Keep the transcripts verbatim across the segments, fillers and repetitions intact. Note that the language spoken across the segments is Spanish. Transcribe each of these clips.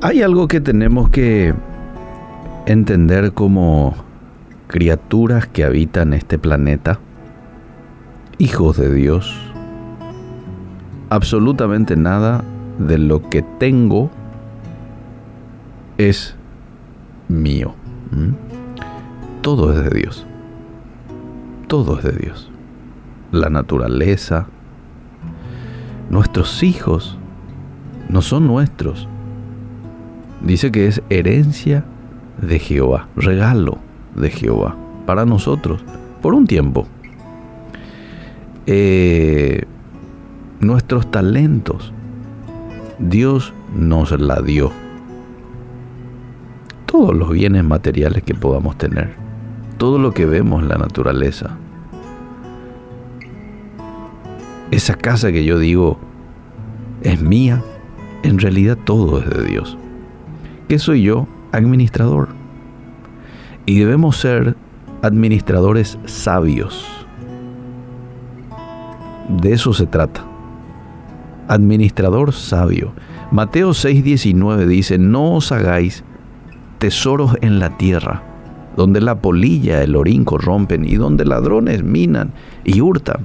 Hay algo que tenemos que entender como criaturas que habitan este planeta, hijos de Dios. Absolutamente nada de lo que tengo es mío. ¿Mm? Todo es de Dios. Todo es de Dios. La naturaleza, nuestros hijos, no son nuestros. Dice que es herencia de Jehová, regalo de Jehová para nosotros, por un tiempo. Eh, nuestros talentos, Dios nos la dio. Todos los bienes materiales que podamos tener, todo lo que vemos en la naturaleza. Esa casa que yo digo es mía, en realidad todo es de Dios. ¿Qué soy yo? Administrador. Y debemos ser administradores sabios. De eso se trata. Administrador sabio. Mateo seis diecinueve dice: no os hagáis tesoros en la tierra, donde la polilla y el orín corrompen y donde ladrones minan y hurtan.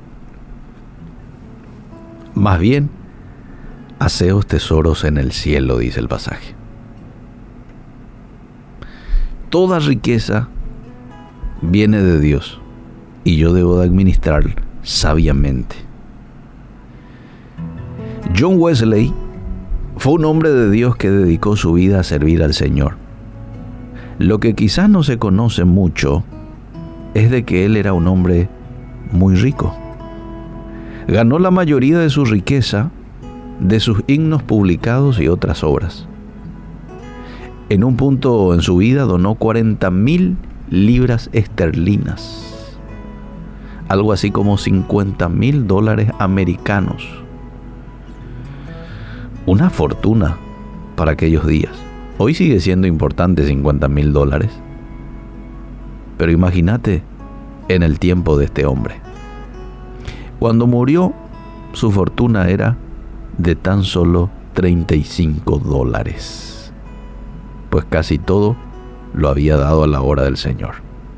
Más bien, haceos tesoros en el cielo, dice el pasaje. Toda riqueza viene de Dios y yo debo de administrar sabiamente. John Wesley fue un hombre de Dios que dedicó su vida a servir al Señor. Lo que quizás no se conoce mucho es de que él era un hombre muy rico. Ganó la mayoría de su riqueza de sus himnos publicados y otras obras. En un punto en su vida donó cuarenta mil libras esterlinas, algo así como cincuenta mil dólares americanos. Una fortuna para aquellos días. Hoy sigue siendo importante cincuenta mil dólares. Pero imagínate en el tiempo de este hombre. Cuando murió, su fortuna era de tan solo treinta y cinco dólares. Pues casi todo lo había dado a la obra del Señor.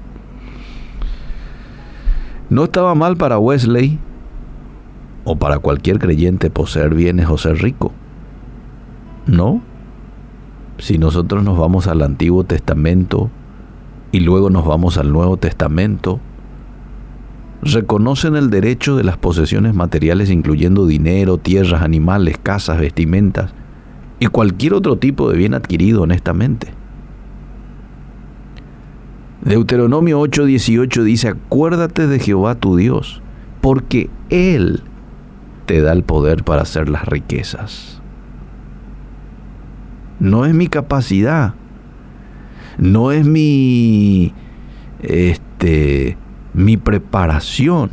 No estaba mal para Wesley o para cualquier creyente poseer bienes o ser rico. No. Si nosotros nos vamos al Antiguo Testamento y luego nos vamos al Nuevo Testamento, reconocen el derecho de las posesiones materiales, incluyendo dinero, tierras, animales, casas, vestimentas y cualquier otro tipo de bien adquirido honestamente. Deuteronomio ocho dieciocho dice: acuérdate de Jehová tu Dios, porque Él te da el poder para hacer las riquezas. No es mi capacidad, no es mi este mi preparación.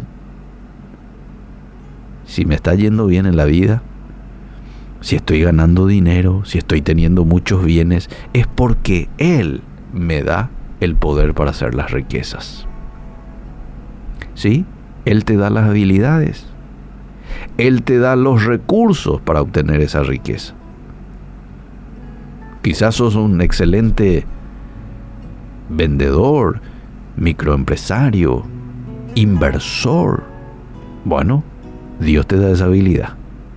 Si me está yendo bien en la vida, si estoy ganando dinero, si estoy teniendo muchos bienes, es porque Él me da el poder para hacer las riquezas. ¿Sí? Él te da las habilidades. Él te da los recursos para obtener esa riqueza. Quizás sos un excelente vendedor, microempresario, inversor. Bueno, Dios te da esa habilidad.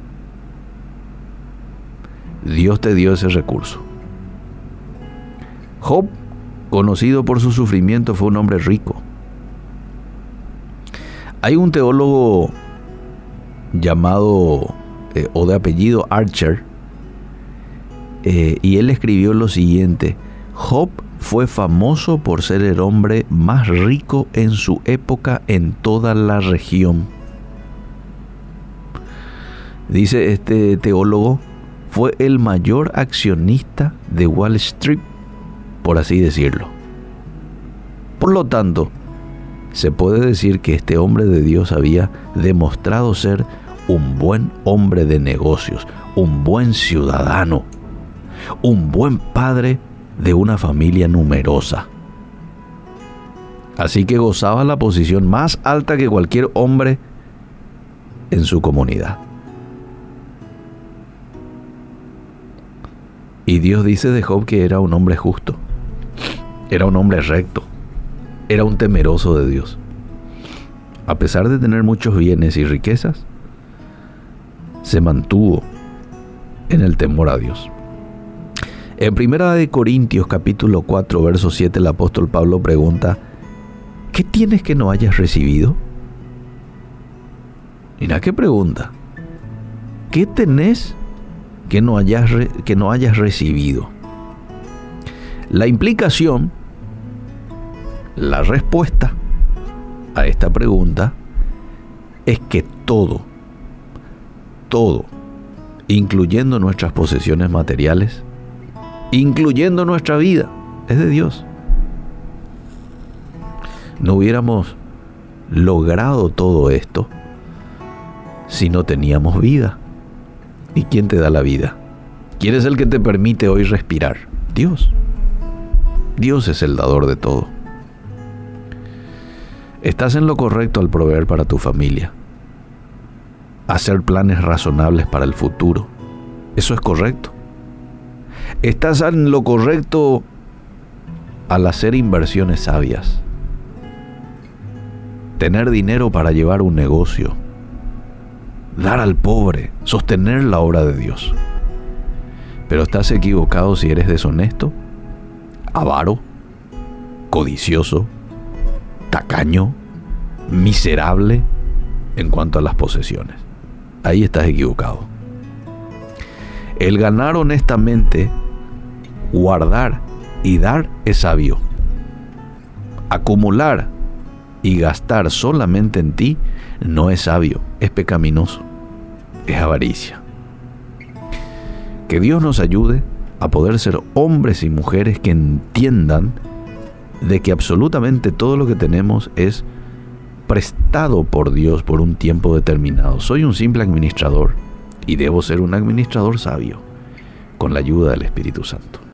Dios te dio ese recurso. Job, conocido por su sufrimiento, fue un hombre rico. Hay un teólogo llamado eh, o de apellido Archer, eh, y él escribió lo siguiente: Job fue famoso por ser el hombre más rico en su época en toda la región. Dice este teólogo, fue el mayor accionista de Wall Street, por así decirlo. Por lo tanto, se puede decir que este hombre de Dios había demostrado ser un buen hombre de negocios, un buen ciudadano, un buen padre de una familia numerosa. Así que gozaba la posición más alta que cualquier hombre en su comunidad. Y Dios dice de Job que era un hombre justo, era un hombre recto, era un temeroso de Dios. A pesar de tener muchos bienes y riquezas, se mantuvo en el temor a Dios. En Primera de Corintios capítulo cuatro, verso siete, el apóstol Pablo pregunta: ¿qué tienes que no hayas recibido? Mira qué pregunta. ¿Qué tenés que no hayas, re- que no hayas recibido? La implicación, la respuesta a esta pregunta es que todo, todo, incluyendo nuestras posesiones materiales, incluyendo nuestra vida, es de Dios. No hubiéramos logrado todo esto si no teníamos vida. ¿Y quién te da la vida? ¿Quién es el que te permite hoy respirar? Dios. Dios es el dador de todo. Estás en lo correcto al proveer para tu familia, hacer planes razonables para el futuro. Eso es correcto. Estás en lo correcto al hacer inversiones sabias, tener dinero para llevar un negocio, dar al pobre, sostener la obra de Dios. Pero estás equivocado si eres deshonesto, avaro, codicioso, tacaño, miserable en cuanto a las posesiones. Ahí estás equivocado. El ganar honestamente, guardar y dar es sabio. Acumular y gastar solamente en ti no es sabio, es pecaminoso, es avaricia. Que Dios nos ayude a poder ser hombres y mujeres que entiendan de que absolutamente todo lo que tenemos es prestado por Dios por un tiempo determinado. Soy un simple administrador y debo ser un administrador sabio con la ayuda del Espíritu Santo.